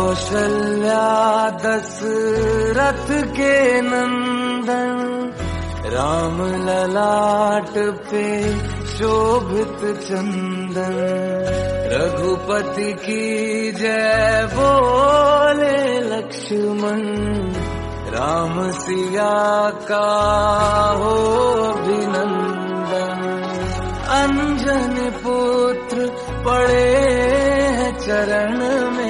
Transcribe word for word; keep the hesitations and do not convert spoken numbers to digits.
कौशल्या दशरथ के नंदन, राम ललाट पे शोभित चंदन। रघुपति की जय बोले लक्ष्मण, राम सिया का हो अभिनंदन। अंजनी पुत्र पड़े हैं चरण में,